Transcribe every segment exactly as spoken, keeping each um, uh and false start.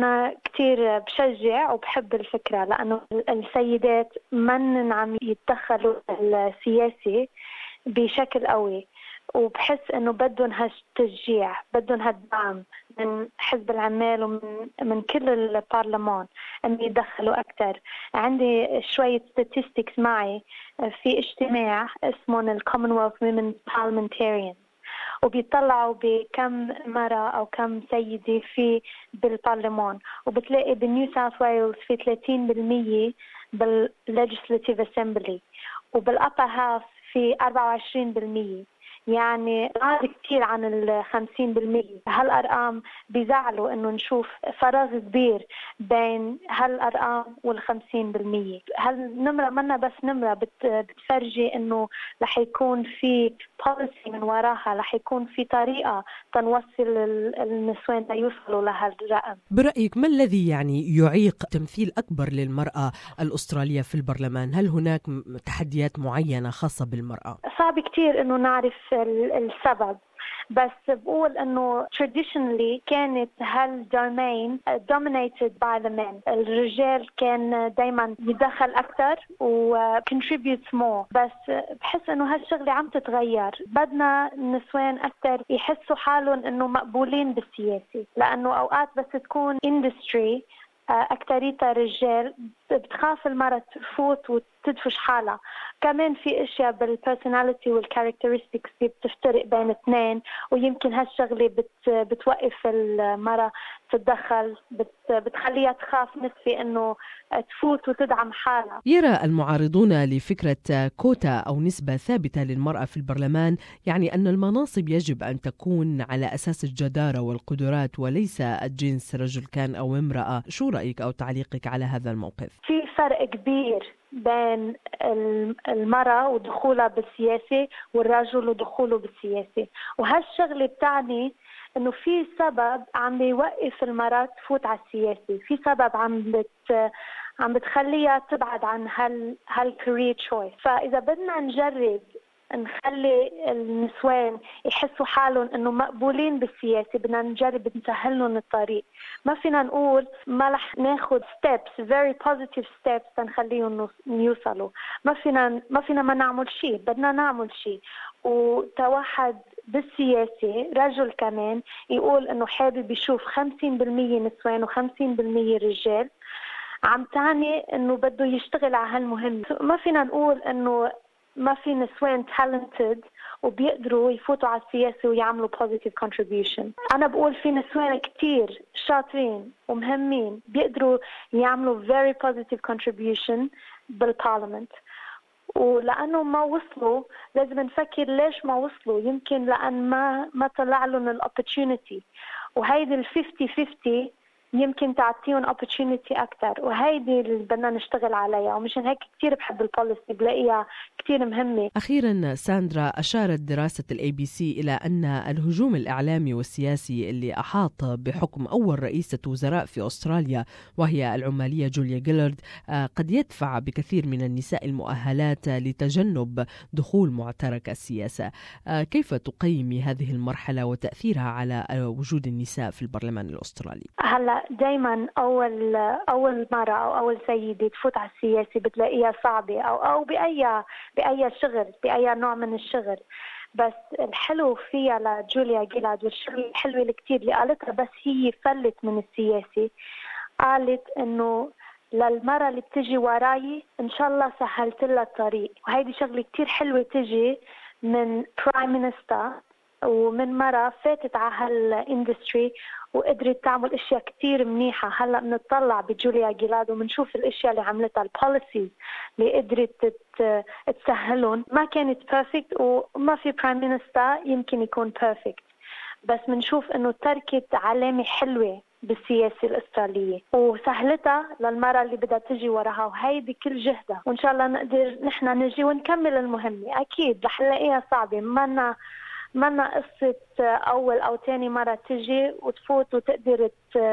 أنا كتير بشجع وبحب الفكرة، لأنه السيدات من عم يتدخلوا السياسي بشكل قوي، وبحس إنه بدهم هالتشجيع، بدهم هالدعم من حزب العمال ومن من كل البرلمان إنه يدخلوا أكتر. عندي شوية statistics معي في اجتماع اسمه Commonwealth Women's Parliamentarians، وبيطلعوا بكم مرة أو كم سيدة في بالبرلمان، وبتلاقي بالنيو ساوث ويلز في ثلاثين بالمية بالlegislative assembly، وبالupper house في أربعة وعشرين بالمية، يعني هذا كتير عن الخمسين بالمية. هالأرقام بيزعلوا إنه نشوف فراغ كبير بين هالأرقام والخمسين بالمية. هالنمرة منا بس نمرة بتفرجي إنه رح يكون في policy من وراها، رح يكون في طريقة تنوصل النسوان ليوصلوا لهالرقم. برأيك ما الذي يعني يعيق تمثيل أكبر للمرأة الأسترالية في البرلمان؟ هل هناك تحديات معينة خاصة بالمرأة؟ صعب كتير إنه نعرف السبب، بس بقول إنه traditionally كانت هالدومين dominated by the men. الرجال كان دايما يدخل أكثر و contributes more، بس بحس إنه هالشغلة عم تتغير. بدنا النسوان أكثر يحسوا حالهم إنه مقبولين بالسياسة، لأنه أوقات بس تكون industry أكتريتها رجال بتخاف المرأة تفوت وتدفش حالها. كمان في اشياء بالبرسوناليتي والكاركترستكس بتفترق بين اثنين، ويمكن هالشغله بت بتوقف المرأة تتدخل، بت بتخليها تخاف نسبة انه تفوت وتدعم حالها. يرى المعارضون لفكرة كوتا او نسبة ثابتة للمرأة في البرلمان يعني ان المناصب يجب ان تكون على اساس الجدارة والقدرات وليس الجنس، رجل كان او امرأة. شو رأيك او تعليقك على هذا الموقف؟ في فرق كبير بين المرأة ودخولها بالسياسة والرجل ودخوله بالسياسة، وهالشغلة بتعني انه في سبب عم يوقف المرأة تفوت على السياسة، في سبب عم بت عم بتخليها تبعد عن هال هالكارير تشويس. فإذا بدنا نجرب نخلي النسوان يحسوا حالهم انه مقبولين بالسياسة، بدنا نجرب نسهل لهم الطريق. ما فينا نقول ما رح ناخد steps very positive steps تنخليهم يوصلوا. ما فينا ما فينا ما نعمل شيء، بدنا نعمل شيء. وتوحد بالسياسة رجل كمان يقول انه حابب يشوف خمسين بالمية نسوان وخمسين بالمية رجال، عم تعني انه بده يشتغل على هالمهمة. ما فينا نقول انه ما في نسوان talented وبيقدروا يفوتوا على السياسة ويعملوا positive contribution. أنا بقول في نسوان كتير شاطرين ومهمين بيقدروا يعملوا very positive contribution بالبارلمنت، ولأنه ما وصلوا لازم نفكر ليش ما وصلوا. يمكن لأن ما ما طلع لهم الopportunity، وهيدي ال fifty fifty يمكن تعطيهم opportunity أكتر، وهيدي اللي بدنا نشتغل عليها. ومشان هيك كتير بحب البوليسي، بلاقيها كتير مهمة. أخيرا ساندرا، أشارت دراسة الاي بي سي إلى أن الهجوم الإعلامي والسياسي اللي أحاط بحكم أول رئيسة وزراء في أستراليا وهي العمالية جوليا جيلارد قد يدفع بكثير من النساء المؤهلات لتجنب دخول معترك السياسة. كيف تقيمي هذه المرحلة وتأثيرها على وجود النساء في البرلمان الأسترالي؟ هلا دايما أول أول مرة أو أول سيدة تفوت على السياسة بتلاقيها صعبة، أو أو بأي بأي شغل بأي نوع من الشغل. بس الحلو فيها لجوليا جيلارد والشغل الحلو اللي كتير اللي قالتها بس هي فلت من السياسة، قالت إنه للمرة اللي بتجي وراي إن شاء الله سهلت لها الطريق. وهيدي شغلة كتير حلوة تجي من برايم مينستر ومن مرة فاتت على هالاندستري وقدرت تعمل اشياء كتير منيحة. هلا بنطلع بجوليا جيلارد وبنشوف الاشياء اللي عملتها، البوليسيز اللي قدرت تسهلهم. ما كانت بيرفكت وما في برايم مينستر يمكن يكون بيرفكت، بس بنشوف انه تركت علامة حلوة بالسياسة الأسترالية وسهلتها للمرة اللي بدها تجي وراها، وهيدي كل جهدها. وإن شاء الله نقدر نحن نجي ونكمل المهمة. أكيد رح نلاقيها صعبة، منا منا قصة أول أو تاني مرة تجي وتفوت وتقدر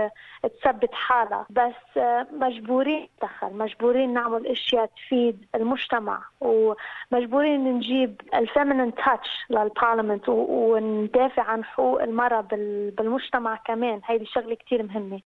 تثبت حالها، بس مجبورين ندخل، مجبورين نعمل أشياء تفيد المجتمع، ومجبورين نجيب الفيمينين تاتش للبارلمنت وندافع عن حقوق المرأة بالمجتمع كمان. هيدي شغلة كتير مهمة.